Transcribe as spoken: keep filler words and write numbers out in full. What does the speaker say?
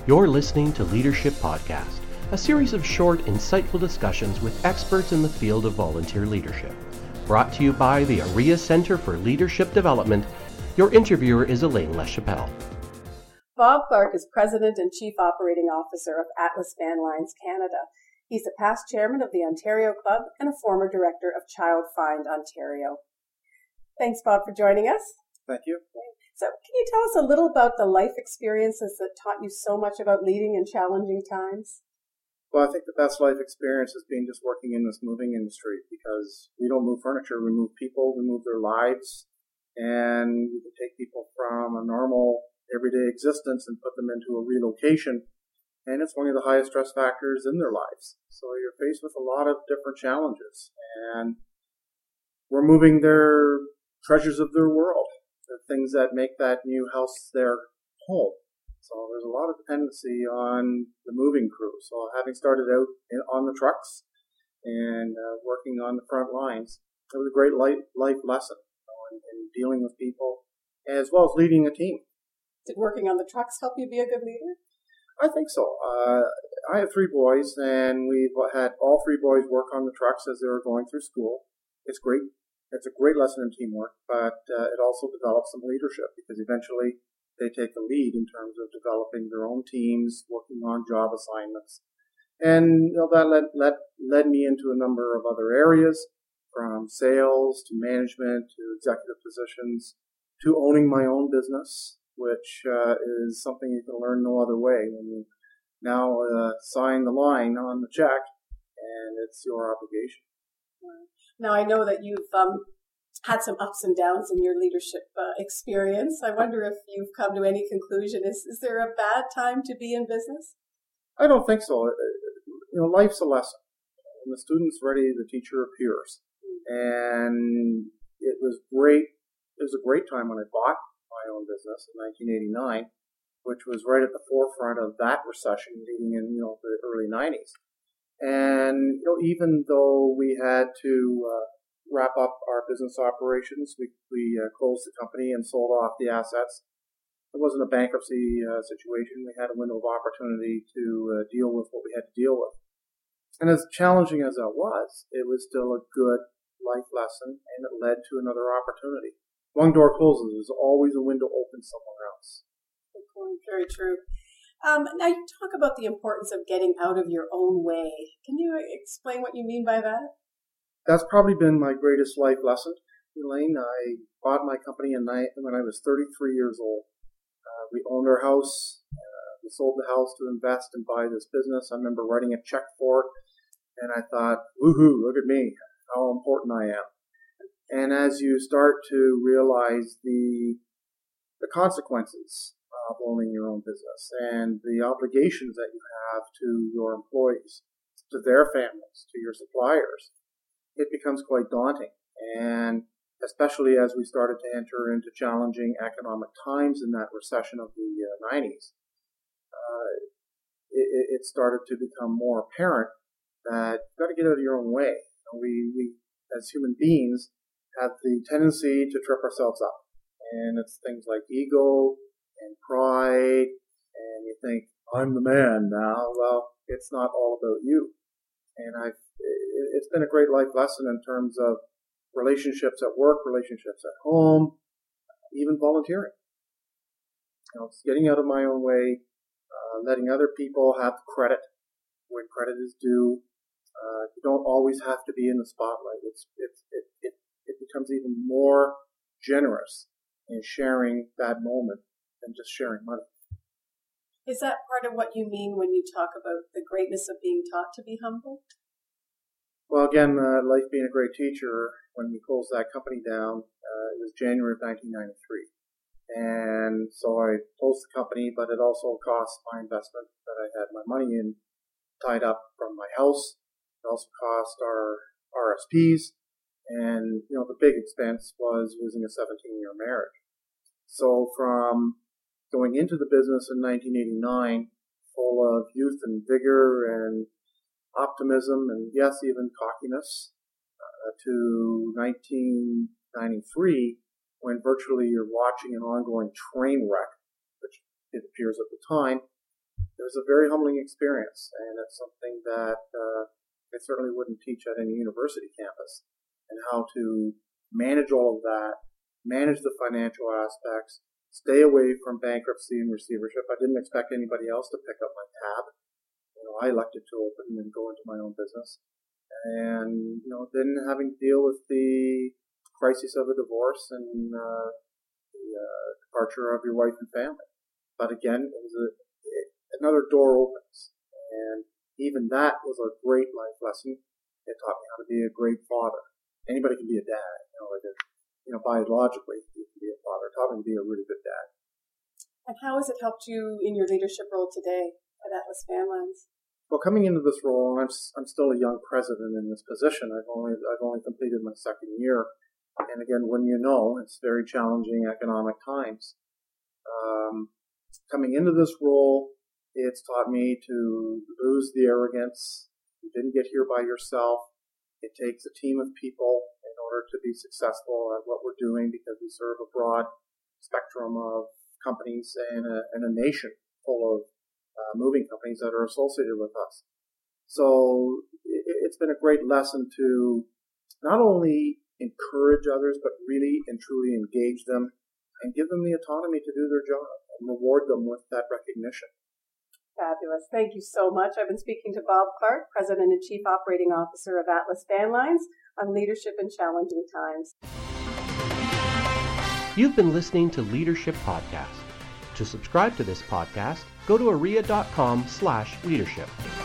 You're listening to Leadership Podcast, a series of short, insightful discussions with experts in the field of volunteer leadership. Brought to you by the ARIA Centre for Leadership Development. Your interviewer is Elaine LaChapelle. Bob Clark is President and Chief Operating Officer of Atlas Van Lines Canada. He's a past chairman of the Ontario Club and a former director of Child Find Ontario. Thanks, Bob, for joining us. Thank you. So can you tell us a little about the life experiences that taught you so much about leading in challenging times? Well, I think the best life experience has been just working in this moving industry, because we don't move furniture, we move people, we move their lives, and we can take people from a normal everyday existence and put them into a relocation, and it's one of the highest stress factors in their lives. So you're faced with a lot of different challenges, and we're moving their treasures of their world, the things that make that new house their home. So there's a lot of dependency on the moving crew. So having started out in, on the trucks and uh, working on the front lines, it was a great life, life lesson, you know, in, in dealing with people as well as leading a team. Did working on the trucks help you be a good leader? I think so. Uh, I have three boys, and we've had all three boys work on the trucks as they were going through school. It's great. It's a great lesson in teamwork, but uh, it also develops some leadership, because eventually they take the lead in terms of developing their own teams, working on job assignments. And you know, that led, led, led me into a number of other areas, from sales to management to executive positions to owning my own business, which uh, is something you can learn no other way when you now uh, sign the line on the check, and it's your obligation. Now, I know that you've um, had some ups and downs in your leadership uh, experience. I wonder if you've come to any conclusion. Is, is there a bad time to be in business? I don't think so. You know, life's a lesson. When the student's ready, the teacher appears. And it was great. It was a great time when I bought my own business in nineteen eighty-nine, which was right at the forefront of that recession leading in, you know, the early nineties. And, you know, even though we had to uh, wrap up our business operations, we, we uh, closed the company and sold off the assets. It wasn't a bankruptcy uh, situation. We had a window of opportunity to uh, deal with what we had to deal with. And as challenging as that was, it was still a good life lesson, and it led to another opportunity. One door closes, there's always a window open somewhere else. Very true. Um, now, you talk about the importance of getting out of your own way. Can you explain what you mean by that? That's probably been my greatest life lesson, Elaine. I bought my company in ni- when I was thirty-three years old. Uh, we owned our house. Uh, we sold the house to invest and buy this business. I remember writing a check for it, and I thought, woohoo, look at me, how important I am. And as you start to realize the the consequences of owning your own business and the obligations that you have to your employees, to their families, to your suppliers, it becomes quite daunting. And especially as we started to enter into challenging economic times in that recession of the uh, nineties, uh, it, it started to become more apparent that you've got to get out of your own way. We, we, as human beings, have the tendency to trip ourselves up. And it's things like ego and pride, and you think, I'm the man now. Well, it's not all about you. And I've, it's been a great life lesson in terms of relationships at work, relationships at home, even volunteering. You know, it's getting out of my own way, uh, letting other people have credit when credit is due. Uh, you don't always have to be in the spotlight. It's, it's, it, it, it becomes even more generous in sharing that moment than just sharing money. Is that part of what you mean when you talk about the greatness of being taught to be humble? Well, again, uh, life being a great teacher, when we closed that company down, uh, it was January of nineteen ninety-three. And so I closed the company, but it also cost my investment that I had my money in tied up from my house. It also cost our R S Ps. And, you know, the big expense was losing a seventeen-year marriage. So from going into the business in nineteen eighty-nine, full of youth and vigor and optimism and, yes, even cockiness, uh, to nineteen ninety-three, when virtually you're watching an ongoing train wreck, which it appears at the time, it was a very humbling experience, and it's something that uh, I certainly wouldn't teach at any university campus, and how to manage all of that, manage the financial aspects, stay away from bankruptcy and receivership. I didn't expect anybody else to pick up my tab. You know, I elected to open and go into my own business. And, you know, then having to deal with the crisis of a divorce and uh, the uh, departure of your wife and family. But again, it was a, it, another door opens. And even that was a great life lesson. It taught me how to be a great father. Anybody can be a dad, you know, like a, you know, biologically you can be a father. It taught me to be a really good dad. And how has it helped you in your leadership role today at Atlas Van Lines? Well, coming into this role, I'm I'm still a young president in this position. I've only I've only completed my second year. And again, when you know, it's very challenging economic times. Um, coming into this role, it's taught me to lose the arrogance. You didn't get here by yourself. It takes a team of people in order to be successful at what we're doing, because we serve a broad spectrum of companies and a, and a nation full of uh, moving companies that are associated with us. So it, it's been a great lesson to not only encourage others, but really and truly engage them and give them the autonomy to do their job and reward them with that recognition. Fabulous. Thank you so much. I've been speaking to Bob Clark, President and Chief Operating Officer of Atlas Van Lines, on leadership in challenging times. You've been listening to Leadership Podcast. To subscribe to this podcast, go to aria dot com slash leadership.